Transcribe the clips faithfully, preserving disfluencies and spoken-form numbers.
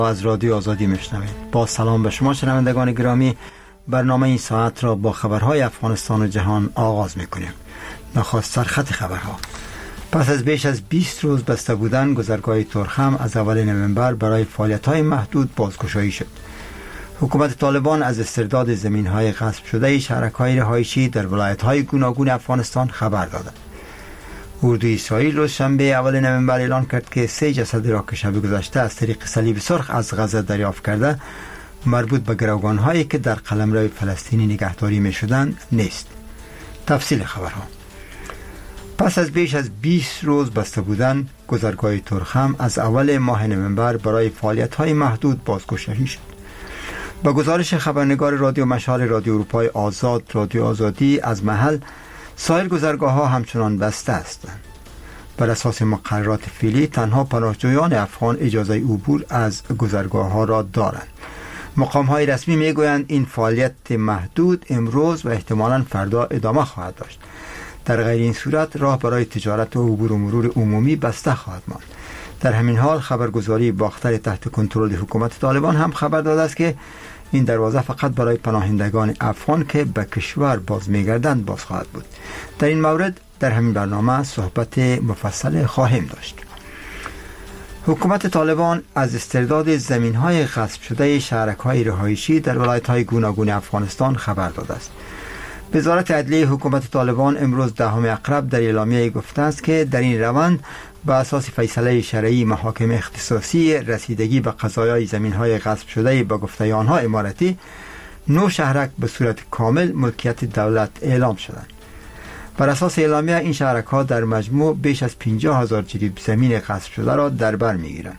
از رادیو آزادی میشنوید. با سلام به شما شنوندگان گرامی، برنامه این ساعت را با خبرهای افغانستان و جهان آغاز میکنیم. نخست سرخط خبرها. پس از بیش از بیست روز بسته بودن، گذرگاه ترخم از اول نوامبر برای فعالیت‌های محدود بازگشایی شد. حکومت طالبان از استرداد زمین‌های غصب شده شهرک‌های رهایشی در ولایت‌های گوناگون افغانستان خبر داد. اردوی اسرائیل روز شنبه اول نوامبر اعلان کرد که سه جسد را که شب گذشته از طریق صلیب سرخ از غزه دریافت کرده مربوط به گروگان‌هایی که در قلمرو فلسطینی نگهداری می‌شدند نیست. تفصیل خبرها. پس از بیش از بیست روز بسته بودن، گذرگاه ترخم از اول ماه نوامبر برای فعالیت‌های محدود بازگشایی شد. با گزارش خبرنگار رادیو مشال رادیو اروپای آزاد رادیو آزادی از محل، سایر گذرگاه‌ها همچنان بسته هستند. بر اساس مقررات فعلی تنها پناهجویان افغان اجازه عبور از گذرگاه‌ها را دارند. مقام‌های رسمی می‌گویند این فعالیت محدود امروز و احتمالاً فردا ادامه خواهد داشت. در غیر این صورت راه برای تجارت و عبور و مرور عمومی بسته خواهد ماند. در همین حال خبرگزاری باختر تحت کنترل حکومت طالبان هم خبر داده است که این دروازه فقط برای پناهندگان افغان که به کشور باز می‌گردند باز خواهد بود. در این مورد در همین برنامه صحبت مفصل خواهیم داشت. حکومت طالبان از استرداد زمین‌های غصب شده شهرک‌های رهایشی در ولایت‌های گوناگون افغانستان خبر داده است. وزارت عدلیه حکومت طالبان امروز دهم اقرب در اعلامیه گفته است که در این روند با اساس فیصله شرعی محاکم اختصاصی رسیدگی به قضایای زمین‌های غصب شده به گفته آنها امارتی، نو شهرک به صورت کامل ملکیت دولت اعلام شدند. بر اساس اعلامیه این شهرک‌ها در مجموع بیش از پنجاه هزار جریب زمین غصب شده را در بر می‌گیرند.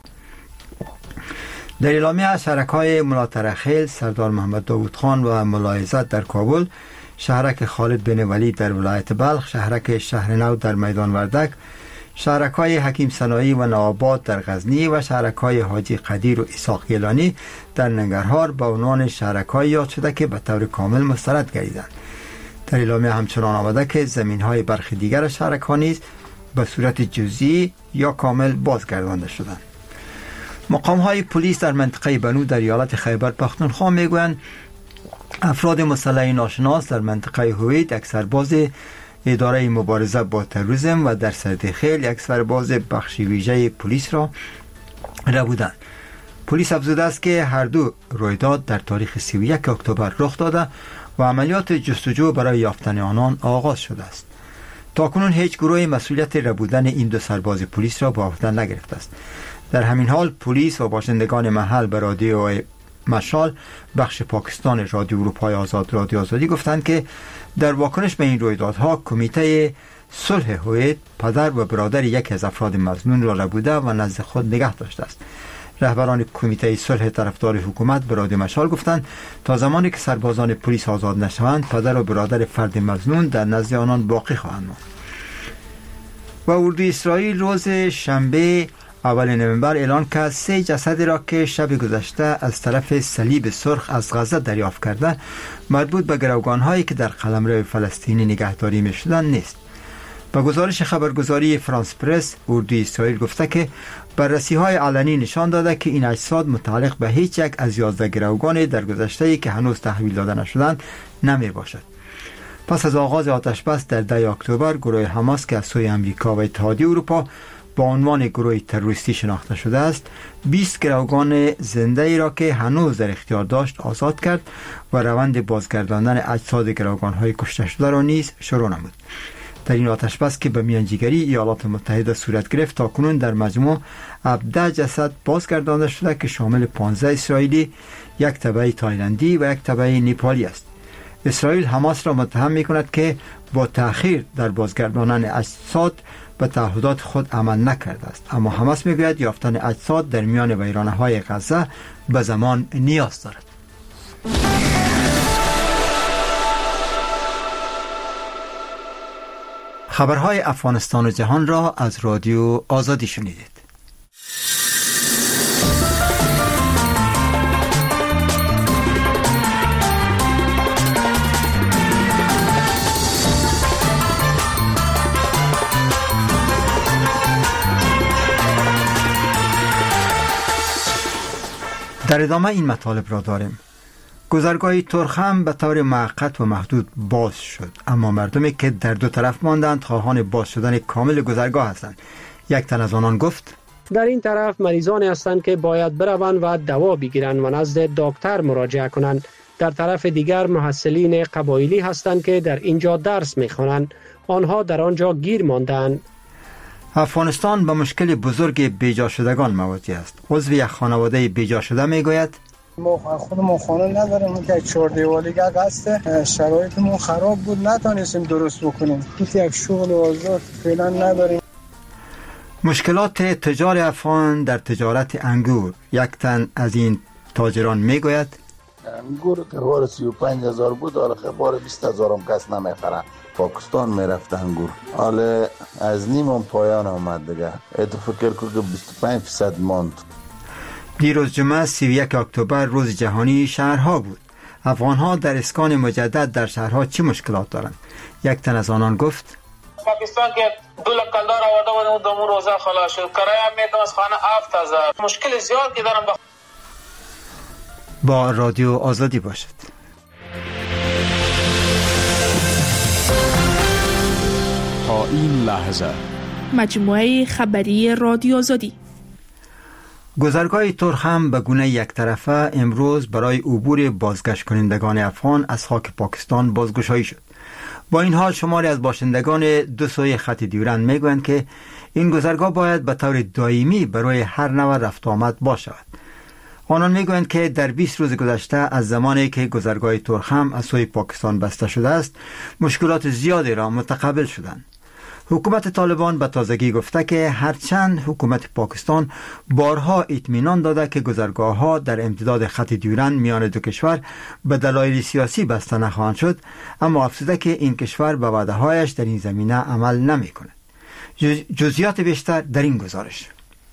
در اعلامیه شهرک‌های ملاترخیل، سردار محمد داوود خان و ملاحظت در کابل، شهرک خالد بن ولید در ولایت بلخ، شهرک شهرنو در میدان وردک، شهرک‌های حکیم سنایی و نوآباد در غزنی و شهرک‌های حاجی قدیر و اسحاق گیلانی در ننگرهار به عنوان شهرک‌های یاد شده که به طور کامل مسترد گردیدند. در اعلامیه همچنان آمده که زمین‌های برخی دیگر شهرک‌ها نیز به صورت جزئی یا کامل بازگردانده شدند. مقام‌های پلیس در منطقه بنو در ایالت خیبر پختونخوا می‌گویند افراد مسلح ناشناس در منطقه هوید یک سرباز اداره مبارزه با تروریسم و در سردخیل یک سرباز بخش ویژه پلیس را ربودند. پلیس افزوده است که هر دو رویداد در تاریخ سی و یک اکتبر رخ داده و عملیات جستجو برای یافتن آنان آغاز شده است. تاکنون هیچ گروه مسئولیت ربودن این دو سرباز پلیس را به عهده نگرفته است. در همین حال پلیس و باشندگان محل به رادیو مشال بخش پاکستان رادیو اروپای آزاد رادیو آزادی گفتند که در واکنش به این رویدادها کمیته صلح هوید پدر و برادر یکی از افراد مظنون را ربوده و نزد خود نگه داشته است. رهبران کمیته صلح طرفدار حکومت به رادیو مشال گفتند تا زمانی که سربازان پلیس آزاد نشوند پدر و برادر فرد مظنون در نزد آنان باقی خواهند ماند. و اردوی اسرائیل روز شنبه اول نوامبر اعلان کرد سه جسد را که شب گذشته از طرف صلیب سرخ از غزه دریافت کرده مربوط به گروگان‌هایی که در قلمرو فلسطینی نگهداری می‌شدند نیست. با گزارش خبرگزاری فرانس پرس، اردوی اسرائیل گفته که بررسی‌های علنی نشان داده که این اجساد متعلق به هیچ یک از یازده گروگان در گذشته که هنوز تحویل داده نشدند نمی‌باشد. پس از آغاز آتش‌بس در ده اکتبر، گروه حماس که از سوی آمریکا و اتحادیه اروپا با عنوان گروه تروریستی شناخته شده است، بیست گروگان زنده ای را که هنوز در اختیار داشت آزاد کرد و روند بازگرداندن اجساد گروگان‌های کشته شده را نیز شروع نمود. در این آتش‌بس که به میانجیگری ایالات متحده صورت گرفت، تاکنون در مجموع هفده جسد بازگردانده شده که شامل پانزده اسرائیلی، یک تبعی تایلندی و یک تبعی نپالی است. اسرائیل حماس را متهم می‌کند که با تأخیر در بازگرداندن اجساد به تعهدات خود عمل نکرده است، اما حماس میگوید یافتن اجساد در میان ویرانه‌های غزه به زمان نیاز دارد. خبرهای افغانستان و جهان را از رادیو آزادی شنیدید. در ادامه این مطالب را داریم. گذرگاه ترخم به طور موقت و محدود باز شد، اما مردمی که در دو طرف ماندند خواهان باز شدن کامل گذرگاه هستند. یک تن از آنان گفت: در این طرف مریضانی هستند که باید بروند و دوا بگیرند و نزد دکتر مراجعه کنند. در طرف دیگر محصلین قبایلی هستند که در اینجا درس می‌خوانند. آنها در آنجا گیر ماندند. افغانستان به مشکل بزرگ بیجا شدگان مواجه است. عضو یک خانواده بیجا شده میگوید: ما خودمون خانه نداریم که چهار دیواری گگ هست، شرایطمون خراب بود، نتونستیم درست بکنیم. هیچ یک شغل و آزاد فعلا نداریم. مشکلات تجار افغان در تجارت انگور. یک تن از این تاجران میگوید: انگور که بار سی و پنج هزار بود، حالا که بار بیست هزار هم کس نمیخره. پاکستان میرفت انگور، حالا از نیم هم پایان آمد دیگه. اتو فکر که بیست و پنج فیصد ماند. دیروز جمعه سی و یک اکتبر روز جهانی شهرها بود. افغانها در اسکان مجدد در شهرها چه مشکلات دارند؟ یک تن از آنان گفت: پاکستان که دو لک کلدار آورده بود دو روزه خلاص شد. کرایه هم میدم از خانه هفت هزار. مشکل زیاد که دارم. با رادیو آزادی باشد. تا این لحظه مجموعه خبری رادیو آزادی. گذرگاه ترخم به گونه یک طرفه امروز برای عبور بازگشت کنندگان افغان از خاک پاکستان بازگشایی شد. با این حال شماری از باشندگان دو سوی خط دیورند میگویند که این گذرگاه باید به طور دائمی برای هر نوع رفت آمد باشد. آنان میگویند که در بیست روز گذشته از زمانی که گذرگاه ترخم از سوی پاکستان بسته شده است، مشکلات زیادی را متقبل شدند. حکومت طالبان به تازگی گفته که هرچند حکومت پاکستان بارها اطمینان داده که گذرگاه‌ها در امتداد خط دیورند میان دو کشور به دلایل سیاسی بسته نخواهند شد، اما افزوده که این کشور به وعده‌هایش در این زمینه عمل نمی‌کند. جزئیات بیشتر در این گزارش.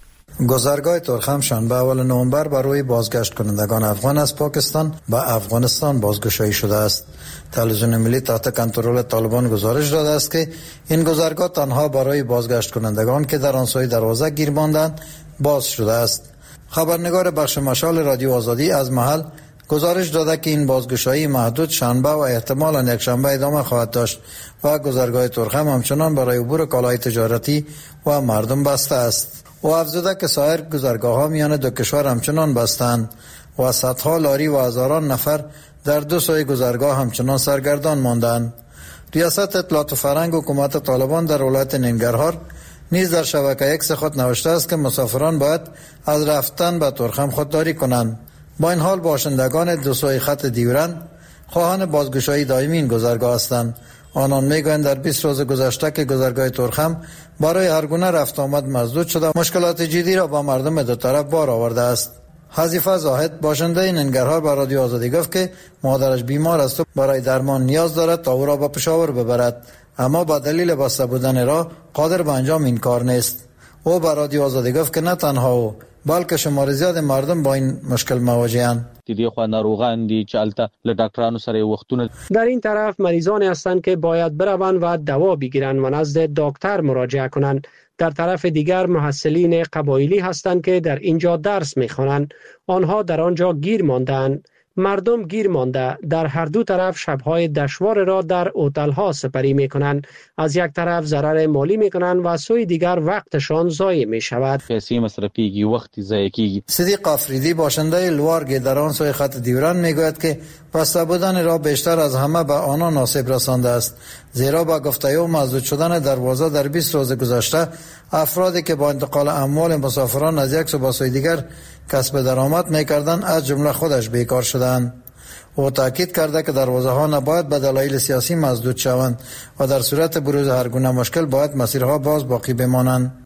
گذرگاه ترخم شنبه اول نوامبر برای بازگشت کنندگان افغان از پاکستان به افغانستان بازگشایی شده است. تلویزیون ملی تحت کنترل طالبان گزارش داده است که این گذرگاه تنها برای بازگشت کنندگان که در آن سوی دروازه گیر ماندند باز شده است. خبرنگار بخش مشال رادیو آزادی از محل گزارش داده که این بازگشایی محدود شنبه و احتمالاً یک شنبه ادامه خواهد داشت و گذرگاه ترخم همچنان برای عبور کالای تجارتی و مردم بسته است. و افزوده که سایر گذرگاه‌ها میان دو کشور همچنان بستند و صدها لاری و هزاران نفر در دو سوی گذرگاه همچنان سرگردان ماندند. ریاست اطلاعات و فرهنگ حکومت طالبان در ولایت ننگرهار نیز در شبکه ایکس خود نوشته است که مسافران باید از رفتن به ترخم خودداری کنند. با این حال باشندگان دو سوی خط دیورند خواهان بازگشایی دائمی این گذرگاه هستند. آنان میگویند در بیست روز گذشته که گذرگاه ترخم برای هر گونه رفت آمد مسدود شده، مشکلات جدی را با مردم دو طرف بار آورده است. حذیفه زاهد باشنده ننگرهار به رادیو آزادی گفت که مادرش بیمار است و برای درمان نیاز دارد تا او را به پشاور ببرد، اما با دلیل بسته بودن راه قادر به انجام این کار نیست. او به رادیو آزادی گفت که نه تنها او بلکه شمار زیاد مردم با این مشکل مواجه‌اند. دیدی خو ناروغان دي چالتا له ډاکټرانو سره وختونه. در این طرف مریضانی هستند که باید بروند و دوا بگیرند و نزد دکتر مراجعه کنند. در طرف دیگر محصلین قبایلی هستند که در اینجا درس می‌خوانند. آنها در آنجا گیر ماندند. مردم گیر مانده در هر دو طرف شب‌های دشوار را در هتل‌ها سپری می‌کنند. از یک طرف ضرر مالی می‌کنند و سوی دیگر وقتشان ضایع می‌شود. پیسې مصرفیږي، وخت ضایع کیږي. صدیق آفریدی باشنده لوارگ در آن سوی خط دیورند میگوید که بسته بودن را بیشتر از همه به آنان آسیب رسانده است، زیرا با گفته او مسدود شدن دروازه در بیست روز گذشته افرادی که با انتقال اموال مسافران از یک سو به سوی دیگر کسب درآمد می‌کردند از جمله خودش بیکار شدند. او تاکید کرده که دروازه ها نباید به دلایل سیاسی مسدود شوند و در صورت بروز هر گونه مشکل باید مسیرها باز باقی بمانند.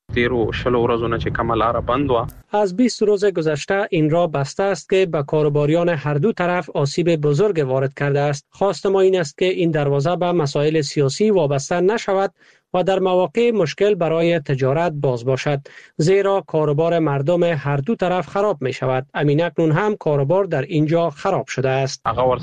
از بیست روز گذشته این راه بسته است که به کاروباریان هر دو طرف آسیب بزرگ وارد کرده است. خواست ما این است که این دروازه به مسائل سیاسی وابسته نشود و در مواقع مشکل برای تجارت باز باشد، زیرا کاروبار مردم هر دو طرف خراب می شود. امین اکنون هم کاروبار در اینجا خراب شده است.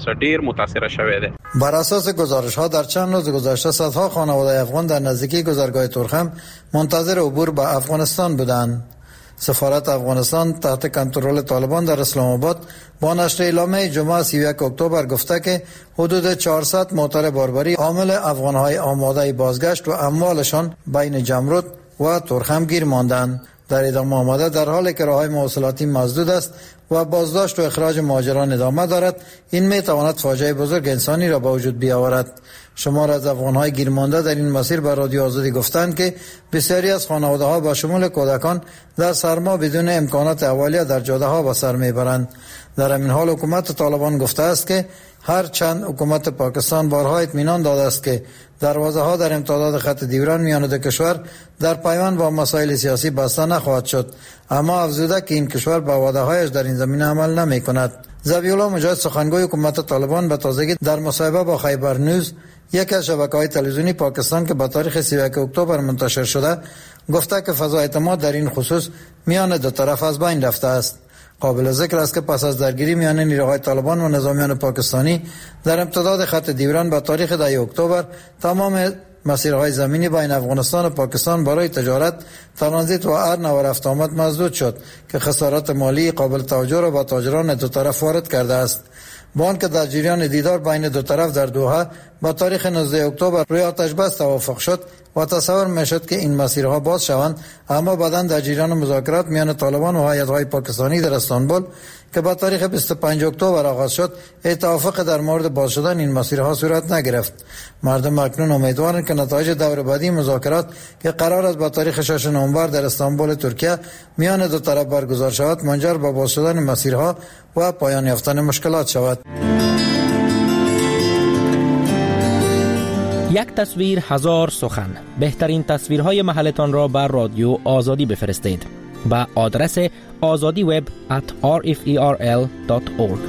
بر اساس گزارش ها در چند روز گذشته صدها خانواده افغان در نزدیکی گذرگاه ترخم منتظر عبور به افغانستان بودند. سفارت افغانستان تحت کنترل طالبان در اسلام آباد با نشر اعلامیه جمعه سی و یک اکتبر گفته که حدود چهارصد موتر باربری حامل افغانهای آماده بازگشت و اموالشان بین جمرود و تورخم گیر ماندند. در ادامه آمده در حالی که راههای مواصلاتی مسدود است و بازداشت و اخراج مهاجران ادامه دارد، این می تواند فاجعه بزرگ انسانی را به وجود بیاورد. شمار از افغانهای گیرمانده در این مسیر به رادیو آزادی گفتند که بسیاری از خانواده‌ها با شمول کودکان در سرما بدون امکانات اولیه در جاده‌ها به سر میبرند. در همین حال حکومت طالبان گفته است که هر چند حکومت پاکستان بارها اطمینان داده است که دروازه ها در امتداد خط دیوران میان دو کشور در پیوند با مسائل سیاسی بسته نخواهد شد، اما افزوده که این کشور به وعده هایش در این زمینه عمل نمی کند. ذبیح الله مجاهد سخنگوی حکومت طالبان به تازگی در مصاحبه با خیبر نیوز، یکی از شبکه‌های تلویزیونی پاکستان که به تاریخ سی و یک اکتبر منتشر شده، گفته که فضا اعتماد در این خصوص میان دو طرف از بین رفته است. قابل ذکر است که پس از درگیری میان نیروهای طالبان و نظامیان پاکستانی در امتداد خط دیوران به تاریخ ده اکتبر تمام مسیرهای زمینی بین افغانستان و پاکستان برای تجارت، ترانزیت و هر نوع رفت آمد مسدود شد که خسارات مالی قابل توجه را به تاجران دو طرف وارد کرده است. با آنکه در جریان دیدار بین دو طرف در دوحه با تاریخ نوزده اکتبر روی آتش بس توافق شد و تصور میشد که این مسیرها باز شوند، اما بعداً در جریان مذاکرات میان طالبان و هیئت‌های پاکستانی در استانبول که با تاریخ بیست و پنج اکتبر آغاز شد، توافق در مورد باز شدن این مسیرها صورت نگرفت. مردم اکنون امیدوارند که نتایج دور بعدی مذاکرات که قرار است با تاریخ شش نوامبر در استانبول ترکیه میان دو طرف برگزار شود منجر به باز شدن مسیرها و پایان یافتن مشکلات شود. یک تصویر هزار سخن. بهترین تصویرهای محلتان را بر رادیو آزادی بفرستید با آدرس آزادی وب ات آر اف ای آر ال دات اورگ.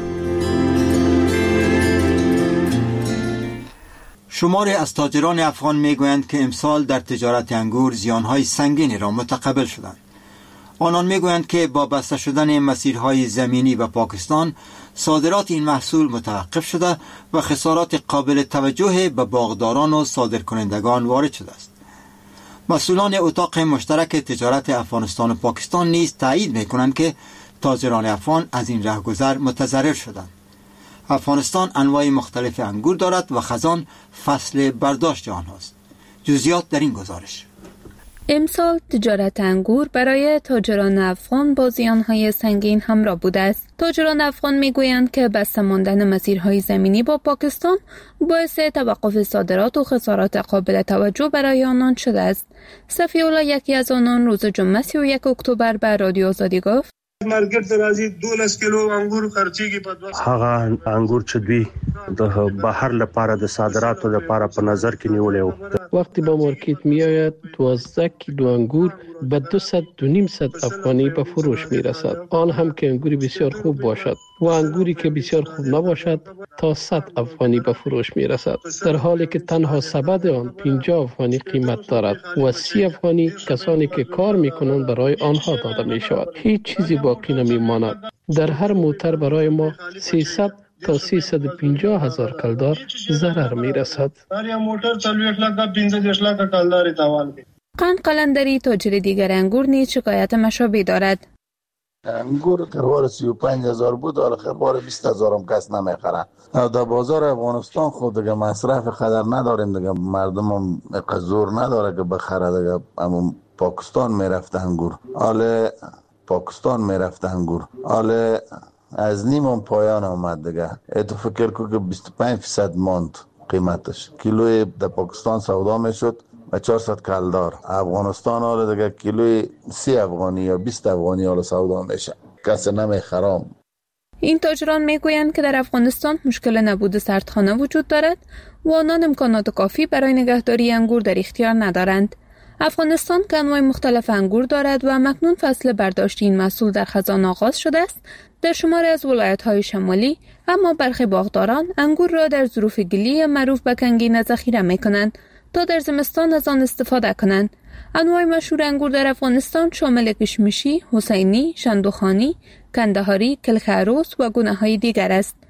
شماری از تاجران افغان میگویند که امسال در تجارت انگور زیانهای سنگینی را متقبل شدند. آنان میگویند که با بسته شدن مسیرهای زمینی به پاکستان صادرات این محصول متوقف شده و خسارات قابل توجه به باغداران و صادرکنندگان وارد شده است. مسئولان اتاق مشترک تجارت افغانستان و پاکستان نیز تایید میکنند که تاجران افغان از این رهگذر متضرر شدند. افغانستان انواع مختلف انگور دارد و خزان فصل برداشت آنهاست. جزئیات در این گزارش. امسال تجارت انگور برای تاجران افغان با زیانهای سنگین همراه بوده است. تاجران افغان میگویند که بسته ماندن مسیرهای زمینی با پاکستان باعث توقف صادرات و خسارات قابل توجه برای آنان شده است. صفی الله یکی از آنان روز جمعه سی و یک اکتبر به رادیو آزادی گفت: مارکیټ ته راځي دولس کیلو انګور خرچيږي په دوه هغه انګور چې دوی د بهر لپاره د صادراتو لپاره په نظر کې نیولې وو. وقتی با مارکیت میآید دوازده کیلو انگور به دویست و پنجصد افغانی به فروش میرسد، آن هم که انگوری بسیار خوب باشد، و انگوری که بسیار خوب نباشد تا صد افغانی به فروش میرسد، در حالی که تنها سبد آن پنجاه افغانی قیمت دارد و سی افغانی کسانی که کار میکنند برای آنها داده میشود. هیچ چیزی باقی نمیماند. در هر موتر برای ما سیصد تا سیصد و پنجاه هزار کلدار ضرر میرسد. قند قلندری تاجر دیگر انگور نیز شکایت مشابه دارد. انگور که بار سی و پنج هزار بود، آخر بار بیست هزار هم کس نمیخره. در بازار افغانستان خود دیگه مصرف خدر نداریم دیگه، مردم هم زور نداره که بخره دیگه. اما پاکستان میرفت انگور، حالا پاکستان میرفت انگور حالا از نیم هم پایان آمد دیگه. تو فکر کو که بیست و پنج درصد ماند قیمتش. کیلوی در پاکستان سودا میشد و چهارصد کلدار. افغانستان حالا دیگه کیلوی سی افغانی یا بیست افغانی حالا سودا میشه، کسی نمیخرام. این تاجران میگویند که در افغانستان مشکل نبود سردخانه وجود دارد و آنان امکانات کافی برای نگهداری انگور در اختیار ندارند. افغانستان که انواع مختلف انگور دارد و مکنون فصل برداشت این محصول در خزان آغاز شده است در شماری از ولایت‌های شمالی، اما برخی باغداران انگور را در ظروف گلی معروف به کنگینه ذخیره می‌کنند تا در زمستان از آن استفاده کنند. انواع مشهور انگور در افغانستان شامل کشمشی، حسینی، شندوخانی، کندهاری، کلخ عروس و گونه‌های دیگر است.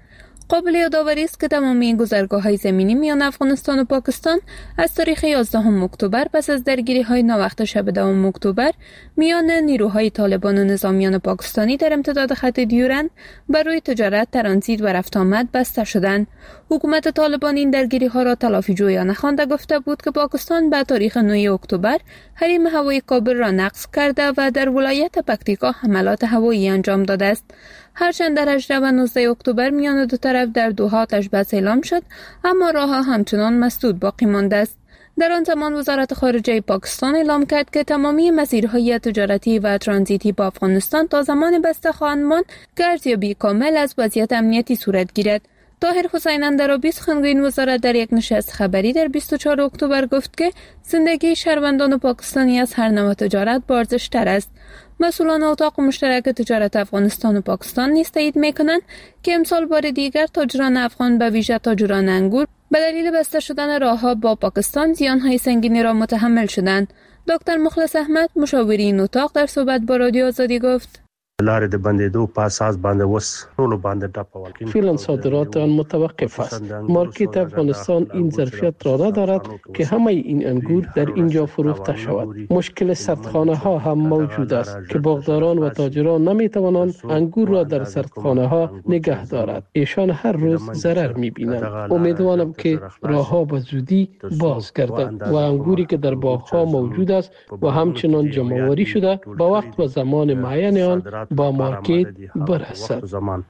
قابل یادآوری است که تمامی گذرگاه‌های زمینی میان افغانستان و پاکستان از تاریخ یازدهم اکتبر پس از درگیری‌های ناوقت شب دهم اکتبر میان نیروهای طالبان و نظامیان پاکستانی در امتداد خط دیورند برای تجارت، ترانزیت و رفت آمد بسته شدند. حکومت طالبان این درگیری‌ها را تلافی جویانه خوانده گفته بود که پاکستان به تاریخ نه اکتبر حریم هوایی کابل را نقض کرده و در ولایت پکتیکا حملات هوایی انجام داده است. هرچند در هجده و نوزده اکتبر میان دو طرف در دوحه آتش بس اعلام شد، اما راه‌ها همچنان مسدود باقی مانده است. در آن زمان وزارت خارجه پاکستان اعلام کرد که تمامی مسیرهای تجارتی و ترانزیتی با افغانستان تا زمان بسته خواهند ماند که ارزیابی کامل از وضعیت امنیتی صورت گیرد. طاهر حسین اندرابی سخنگوی این وزارت در یک نشست خبری در بیست و چهارم اکتبر گفت که زندگی شهروندان پاکستانی از هر نوع تجارت با ارزش‌تر است. مسئولان اتاق مشترک تجارت افغانستان و پاکستان نیز تایید می‌کنند که امسال بار دیگر تاجران افغان به ویژه تاجران انگور به دلیل بسته شدن راه‌ها با پاکستان زیان‌های سنگینی را متحمل شدند. دکتر مخلص احمد مشاوری این اتاق در صحبت با رادیو آزادی گفت: لارې د بندېدو په اساس باندې وس ټولو باندې ټاپه فعلا صادرات آن متوقف است. مارکت افغانستان این ظرفیت را ندارد که همه این انگور در اینجا فروخته شود. مشکل سردخانه ها هم موجود است که باغداران و تاجران نمی توانند انگور را در سردخانه ها نگه دارد. ایشان هر روز ضرر می بینند. امیدوارم که راه ها به زودی باز گردد و انگوری که در باغ ها موجود است و همچنان جمع‌آوری شده با وقت و زمان معین آن با مارکت برسد.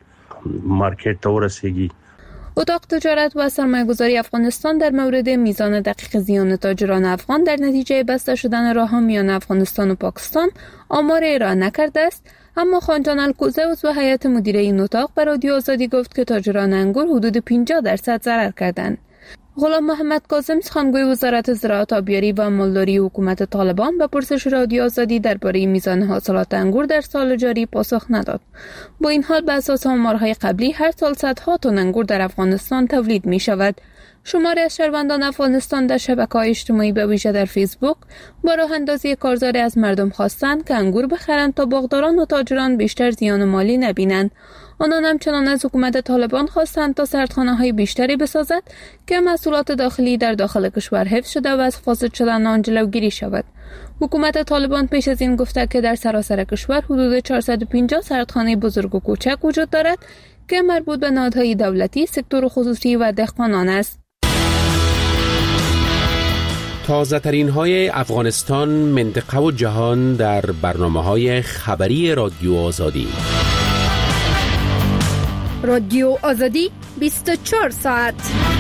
مارکت ته ورسیږي. اتاق تجارت و سرمایه‌گذاری افغانستان در مورد میزان دقیق زیان تاجران افغان در نتیجه بسته شدن راه‌ها میان افغانستان و پاکستان آمار ارائه نکرده است، اما خانجان الکوزه عضو هیئت مدیره این اتاق به رادیو آزادی گفت که تاجران انگور حدود پنجاه درصد ضرر کردند. غلام محمد کاظم سخنگوی وزارت زراعت، آبیاری و مالداری حکومت طالبان به پرسش رادیو آزادی درباره میزان حاصلات انگور در سال جاری پاسخ نداد. با این حال به اساس آمارهای قبلی هر سال صدها تن انگور در افغانستان تولید می شود. شماری از شهروندان افغانستان در شبکه‌های اجتماعی به ویژه در فیسبوک با راه اندازی کارزاری از مردم خواستند که انگور بخرند تا باغداران و تاجران بیشتر زیان مالی نبینند. آنان همچنان از حکومت طالبان خواستند تا سردخانه‌های بیشتری بسازد که محصولات داخلی در داخل کشور حفظ شده و از فاسد شدن آن جلوگیری شود. حکومت طالبان پیش از این گفته که در سراسر کشور حدود چهارصد و پنجاه سردخانه بزرگ و کوچک وجود دارد که مربوط به نهادهای دولتی، سکتور خصوصی و دهقانان است. تازه ترین های افغانستان، منطقه و جهان در برنامه های خبری رادیو آزادی. رادیو آزادی بیست و چهار ساعت.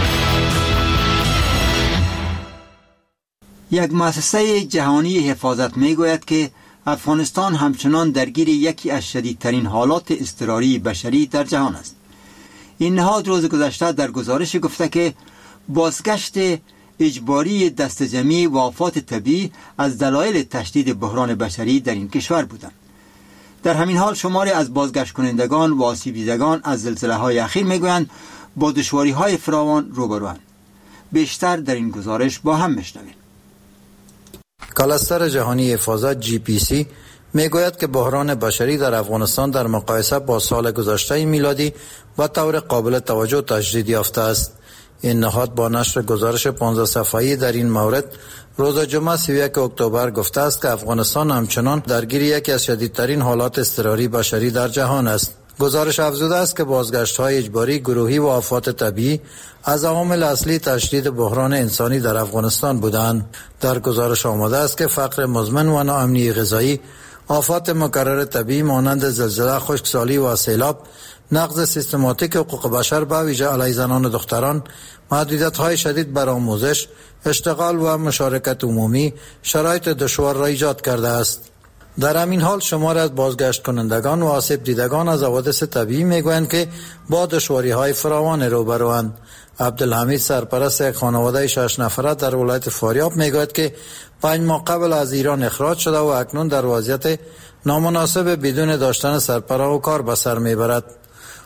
یک مؤسسه جهانی حفاظت می گوید که افغانستان همچنان درگیر یکی از شدیدترین حالات اضطراری بشری در جهان است. این نهاد روز گذشته در گزارش گفته که بازگشت اجباری دست جمعی و آفات طبیعی از دلایل تشدید بحران بشری در این کشور بودند. در همین حال شماری از بازگشت کنندگان و آسیب دیدگان از زلزله های اخیر میگویند با دشواری های فراوان روبروند. بیشتر در این گزارش با هم میشنویم. کالستر جهانی حفاظت جی پی سی میگوید که بحران بشری در افغانستان در مقایسه با سال گذشته میلادی و طور قابل توجه تجدید یافته است. این نهاد با نشر گزارش پانزده صفحه‌ای در این مورد روز جمعه سی و یک اکتبر گفته است که افغانستان همچنان درگیر یکی از شدیدترین حالات اضطراری بشری در جهان است. گزارش افزوده است که بازگشت‌های اجباری، گروهی و آفات طبیعی از عوامل اصلی تشدید بحران انسانی در افغانستان بودند. در گزارش آمده است که فقر مزمن و ناامنی غذایی، آفات مکرر طبیعی مانند زلزله، خشکسالی و سیلاب، نقض سیستماتیک حقوق بشر به ویژه علیه زنان و دختران، محدودیت‌های شدید بر آموزش، اشتغال و مشارکت عمومی شرایط دشوار را ایجاد کرده است. در همین حال شمار از بازگشت کنندگان و آسیب دیدگان از حوادث طبیعی میگویند که با دشواری‌های فراوان روبروند. عبدالحمید سرپرست یک خانواده شش نفره در ولایت فاریاب میگوید که پنج ماه قبل از ایران اخراج شده و اکنون در وضعیت نامناسب بدون داشتن سرپناه و کار به سر میبرد.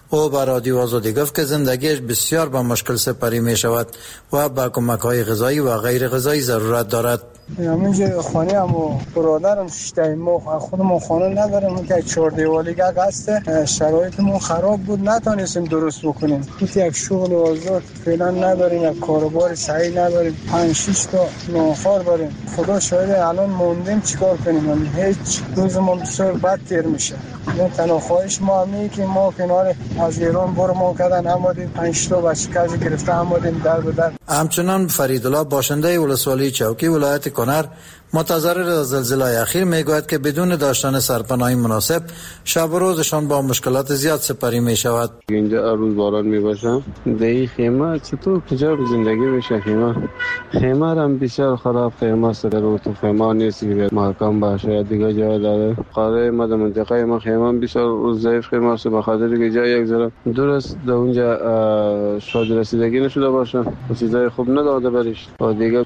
او به رادیو آزادی گفت که زندگیش بسیار با مشکل سپری می شود و به کمک های غذایی و غیر غذایی ضرورت دارد. همینجا خانه هم و برادرم شتای ما خودمون خانه نداریم که چهار دیواریگه هسته. شرایطمون خراب بود، نتونستیم درست بکنیم. تو یک شغل و آزاد فعلا نداریم، یک کاروبار صحیح نداریم، پنج شش تا ناخوار داریم. خدا شاید الان موندیم چیکار کنیم، هیچ روزمون بسیار بد تیر میشه. من تنها خواهش ما همینه که ما کنار از ایران برمون کردن آمدیم، پنج تا بچه کسی گرفته آمدیم در به در. همچنان فریدالله باشنده ولسوالی چوکی ولایت کنر متضرر از زلزله اخیر میگوید که بدون داشتن سرپناهی مناسب شب و روزشان با مشکلات زیاد سپری می شود. اینجا هر روز باران می باشم، دیگه خیمه چطور کجا زندگی بشه؟ خیمه خیمه هم بسیار خراب، خیمه سر رو تو خیمه نیست که محکم باشه، دیگه جای داره. قاره ما در منطقه ما خیمه بسیار ضعیف خیمه است، به خاطر که جای یک ذره درست در اونجا شاید رسیدگی نشده باشه، چیزای خوب نداده برش و دیگه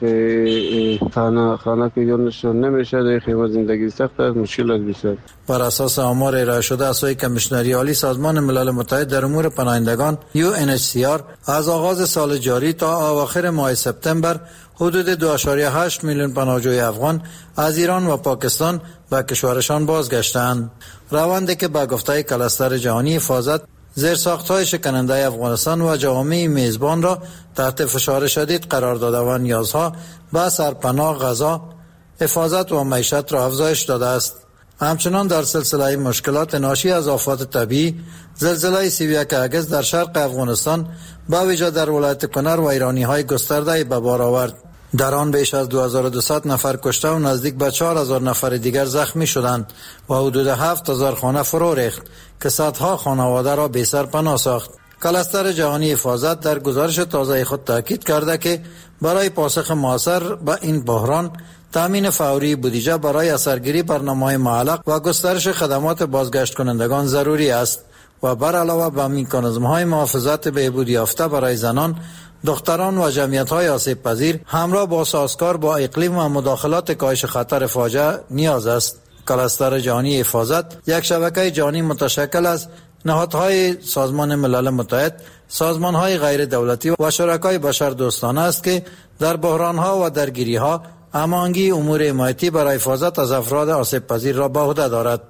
که خانه خانه که نمیشه، در خیمه زندگی سخت است، مشکلات بسیار. بر اساس آمار ارائه شده از سوی کمیشنری عالی سازمان ملل متحد در امور پناهندگان یو ان اچ سی آر از آغاز سال جاری تا اواخر ماه سپتامبر حدود دو ممیز هشت میلیون پناهجوی افغان از ایران و پاکستان به کشورشان بازگشتند. روندی که به گفته کلستر جهانی حفاظت زیرساخت‌های شکننده افغانستان و جوامع میزبان را تحت فشار شدید قرار داده و نیازها به سرپناه، غذا، حفاظت و معیشت را افزایش داده است. همچنان در سلسله مشکلات ناشی از آفات طبیعی، زلزله سی و یک اگست در شرق افغانستان به ویژه در ولایت کنر و ایرانی‌های گسترده به بار آورد. در آن بیش از دو هزار و دویست نفر کشته و نزدیک به چهار هزار نفر دیگر زخمی شدند و حدود هفت هزار خانه فرو ریخت که صدها خانواده را بی سرپناه ساخت. کلستر جهانی حفاظت در گزارش تازه خود تاکید کرده که برای پاسخ موثر به این بحران تامین فوری بودجه برای اثرگیری برنامه‌های معلق و گسترش خدمات بازگشت کنندگان ضروری است و بر علاوه به مکانیزم‌های محافظت بهبود یافته برای زنان، دختران و جمعیت‌های آسیب پذیر همراه با سازگار با اقلیم و مداخلات کاهش خطر فاجعه نیاز است. کلستر جهانی حفاظت یک شبکه جهانی متشکل از نهادهای سازمان ملل متحد، سازمان‌های غیر دولتی و شرکای بشر دوستانه است که در بحران‌ها و درگیری‌ها هماهنگی امور حمایتی برای حفاظت از افراد آسیب پذیر را به عهده دارد.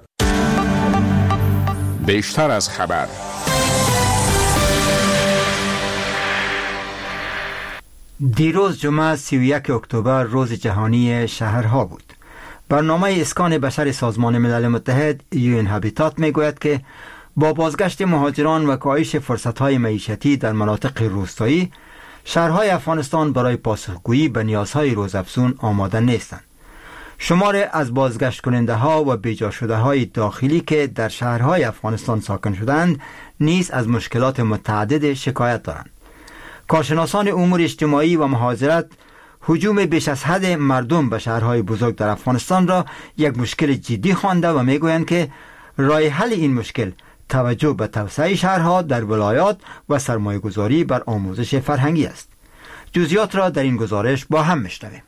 بیشتر از خبر. دیروز جمعه سی و یک اکتبر روز جهانی شهرها بود. برنامه اسکان بشر سازمان ملل متحد یو ان هابیتات میگوید که با بازگشت مهاجران و کاهش فرصت‌های معیشتی در مناطق روستایی، شهرهای افغانستان برای پاسخگویی به نیازهای روزافزون آماده نیستند. شمار از بازگشت کننده ها و بیجا شده های داخلی که در شهرهای افغانستان ساکن شدند نیز از مشکلات متعدد شکایت دارند. کارشناسان امور اجتماعی و مهاجرت هجوم بیش از حد مردم به شهرهای بزرگ در افغانستان را یک مشکل جدی خوانده و میگویند که راه حل این مشکل توجه به توسعه شهرها در ولایات و سرمایه‌گذاری بر آموزش فرهنگی است. جزئیات را در این گزارش با هم میشنویم.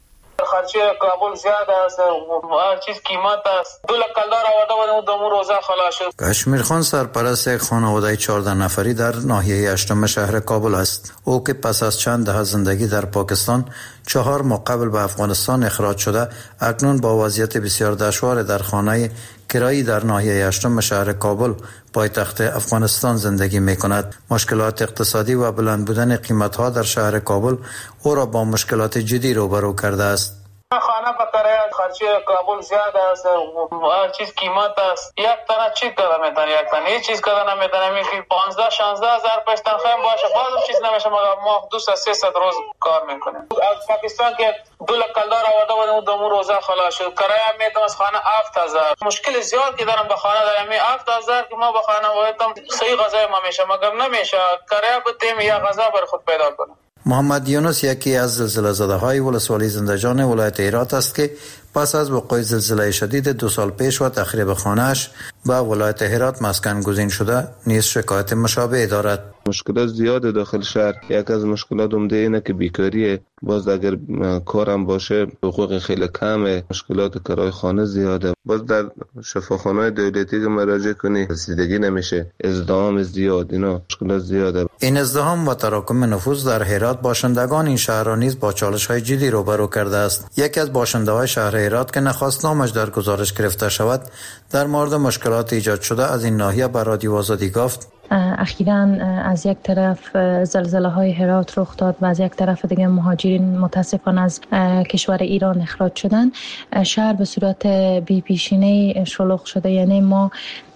خرچه کابل زیاد است، هر چیز قیمت است. دو لک کلدار آورده بودیم دو روزه خلاص شد. کشمیر خان سرپرست یک خانواده چهارده نفری در ناحیه هشتم شهر کابل است. او که پس از چند دهه زندگی در پاکستان چهار ماه قبل به افغانستان اخراج شده، اکنون با وضعیت بسیار دشوار در خانه کرایی در ناحیه هشتم شهر کابل پایتخت افغانستان زندگی می کند. مشکلات اقتصادی و بلند بودن قیمت‌ها در شهر کابل او را با مشکلات جدی روبرو کرده است. خانه به کرایه خرچه کابل زیاد است، هر چیز قیمت است. یک تنه چی کده میتونه، یک تنه هیچ چیز کده نمیتونه. میگه پانزده شانزده هزار پیش تنخواه باشه بازم چیز نمیشه، مگر ما دویست سیصد روز کار میکنیم. از پاکستان که دو لک کلدار آورده بودیم دو روزه خلاص شد. کرایه میتونم از خانه هفت هزار. مشکل زیاد که دارم به خانه دارم. می هفت هزار که ما به خانه وایتم صحیح غذای ما میشه، مگر نمیشه. کرایه بتیم یا غذا بر خود پیدا کنم. محمد یونس یکی از زلزله زده های ولسوالی زندجان ولایت هرات است که پس از وقوع زلزله شدید دو سال پیش و تخریب خانه‌اش به ولایت هرات مسکن گزین شده نیز شکایت مشابه دارد. مشکلات زیاد داخل شهر. یک از مشکلات عمده اینه که بیکاریه. باز اگر کارم باشه حقوق خیلی کمه، مشکلات کرای خانه زیاده. باز در شفاخانه‌های دولتی که مراجعه کنی رسیدگی نمیشه، ازدحام زیاد، اینا مشکلات زیاده. این ازدحام و تراکم نفوذ در هرات باشندگان این شهر را نیز با چالش‌های جدی روبرو کرده است. یکی از باشنده‌های شهر هرات که نخواست نامش در گزارش گرفته شود، در مورد مشکلات ایجاد شده از این ناحیه به رادیو آزادی گفت: اخیراً از یک طرف زلزله های هرات رخ داد و از یک طرف دیگه مهاجرین متاسفانه از کشور ایران اخراج شدن. شهر به صورت بی پیشینه شلوغ شده. یعنی ما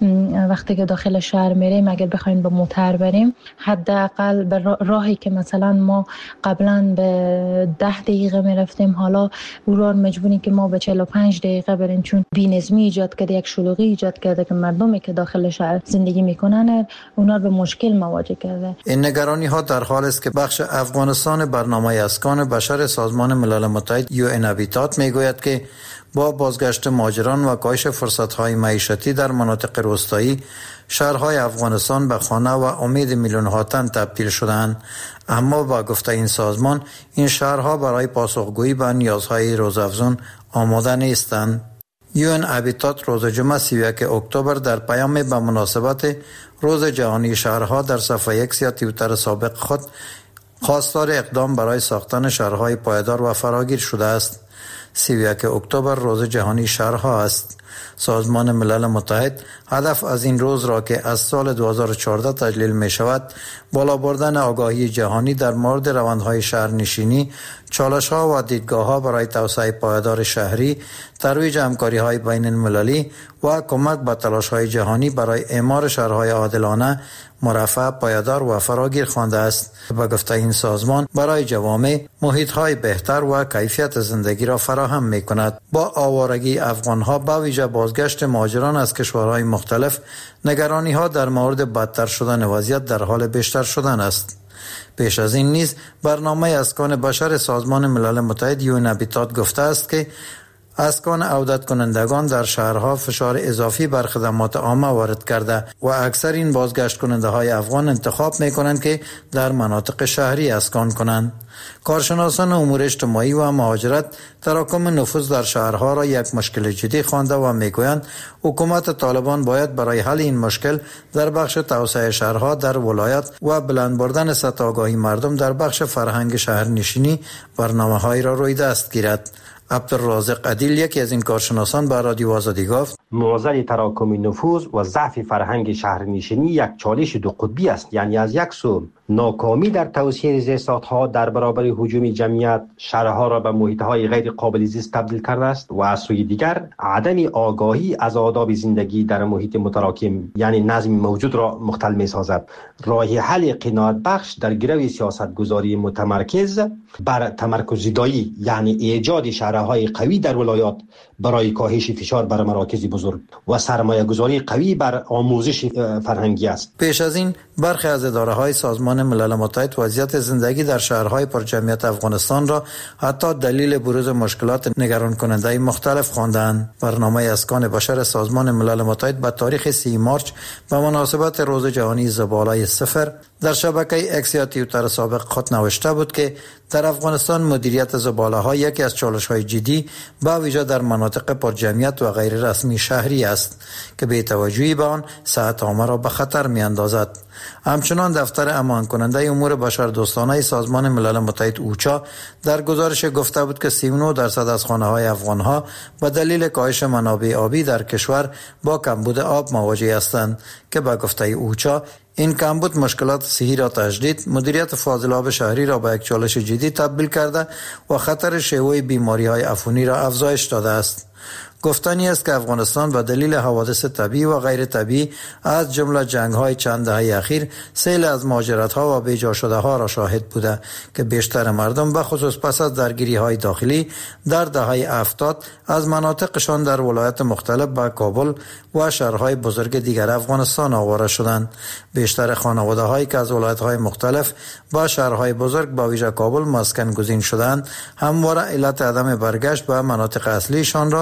وقتی که داخل شهر میریم اگر بخوایم به موتر بریم، حداقل به راهی که مثلا ما قبلا به ده دقیقه میرفتیم، حالا او را مجبوریم که ما به چهل و پنج دقیقه بریم، چون بی‌نظمی ایجاد کرده، یک شلوغی ایجاد کرده که مردمی که داخل شهر زندگی میکنن اونا به مشکل مواجه کرده. این نگرانی ها در حال است که بخش افغانستان برنامه اسکان بشر سازمان ملل متحد یو ان هابیتات میگوید که با بازگشت مهاجران و کاهش فرصت‌های معیشتی در مناطق روستایی، شهرهای افغانستان به خانه و امید میلیون‌ها تن تبدیل شدند. اما با گفته این سازمان، این شهرها برای پاسخگویی به نیازهای روزافزون آماده نیستند. یو ان هابیتات روز جمعه سی و یک اکتبر در پیام به مناسبت روز جهانی شهرها در صفحه یک یا توییتر سابق خود خواستار اقدام برای ساختن شهرهای پایدار و فراگیر شده است. سی و یک اکتبر روز جهانی شهرها است. سازمان ملل متحد هدف از این روز را که از سال دو هزار و چهارده تجلیل می شود، بالا بردن آگاهی جهانی در مورد روندهای شهرنشینی، چالش‌ها و دیدگاه‌ها برای توسعه پایدار شهری، ترویج همکاری‌های بین المللی و کمک به تلاش‌های جهانی برای اعمار شهرهای عادلانه، مرفه، پایدار و فراگیر خوانده است. به گفته این سازمان برای جوامع محیط‌های بهتر و کیفیت زندگی را فراهم می‌کند. با آوارگی افغان‌ها به ویژه بازگشت مهاجران از کشورهای مختلف، نگرانی‌ها در مورد بدتر شدن وضعیت در حال بیشتر شدن است. پیش از این نیز برنامه اسکان بشر سازمان ملل متحد یو ان هابیتات گفته است که اسکان عودت کنندگان در شهرها فشار اضافی بر خدمات عامه وارد کرده و اکثر این بازگشت کننده های افغان انتخاب می کنند که در مناطق شهری اسکان کنند. کارشناسان امور اجتماعی و مهاجرت تراکم نفوذ در شهرها را یک مشکل جدی خوانده و میگویند حکومت طالبان باید برای حل این مشکل در بخش توسعه شهرها در ولایت و بلند بردن سطح آگاهی مردم در بخش فرهنگ شهرنشینی برنامه‌هایی را روی دست گیرد. عبدالرازق عدیل یکی از این کارشناسان به رادیو آزادی گفت: معضل تراکم نفوذ و ضعف فرهنگ شهرنشینی یک چالش دو قطبی است. یعنی از یک سو ناکامی در توسعه زیست‌ها در برابر هجوم جمعیت شهرها را به محیط‌های غیر قابل زیست تبدیل کرده است و از سوی دیگر عدم آگاهی از آداب زندگی در محیط متراکم یعنی نظم موجود را مختل می‌سازد. راه حل قناعت بخش در گرو سیاست‌گذاری متمرکز بر تمرکز زدایی یعنی ایجاد شهرهای قوی در ولایات برای کاهش فشار بر مراکز بزرگ و سرمایه گذاری قوی بر آموزش فرهنگی است. پیش از این برخی از اداره‌های سازمان ملل متحد وضعیت زندگی در شهرهای پرجمعیت افغانستان را حتی دلیل بروز مشکلات نگران کننده مختلف خواندند. برنامه اسکان بشر سازمان ملل متحد به تاریخ سی مارچ به مناسبت روز جهانی زباله صفر در شبکه اکس یا توییتر سابق خود نوشته بود که در افغانستان مدیریت زباله ها یکی از چالش های جدی با ویژه در مناطق پرجمعیت و غیر رسمی شهری است که بی توجهی به آن صحت عامه را به خطر می اندازد. همچنان دفتر امان کننده امور بشر دوستانه سازمان ملل متحد اوچا در گزارش گفته بود که سی و نه درصد از خانه های افغان ها به دلیل کاهش منابع آبی در کشور با کمبود آب مواجه هستند که به گفته اوچا این کمبود مشکلات صحی را تجدید، مدیریت فاضل آب شهری را به یک چالش جدی تبدیل کرده و خطر شیوع بیماری های عفونی را افزایش داده است. گفتنی است که افغانستان به دلیل حوادث طبیعی و غیر طبیعی از جمله جنگ‌های چند دهه اخیر سیل از مهاجرت‌ها و بیجا شده‌ها را شاهد بوده که بیشتر مردم به خصوص پس از درگیری‌های داخلی در دهه هفتاد از مناطقشان در ولایات مختلف به کابل و شهرهای بزرگ دیگر افغانستان آواره شدند. بیشتر خانواده‌هایی که از ولایت‌های مختلف با شهرهای بزرگ با ویژه کابل مسکن گزین شدند همواره علت عدم برگشت به مناطق اصلیشان را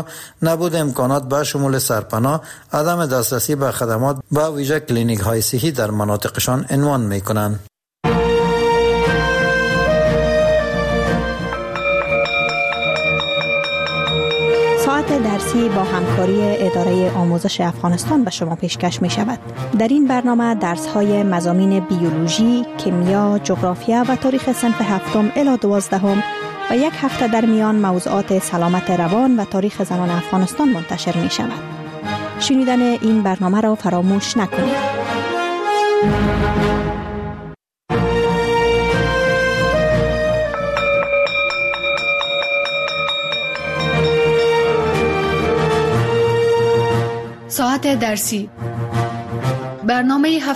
نبود امکانات به شمول سرپناه، عدم دسترسی به خدمات به ویژه کلینیک های صحی در مناطقشان عنوان می کنند. ساعت درسی با همکاری اداره آموزش افغانستان به شما پیشکش می شود. در این برنامه درس های مضامین بیولوژی، کیمیا، جغرافیا و تاریخ صنف هفتم الی دوازدهم و یک هفته در میان موضوعات سلامت روان و تاریخ زنان افغانستان منتشر می شود. شنیدن این برنامه را فراموش نکنید. ساعت درسی برنامه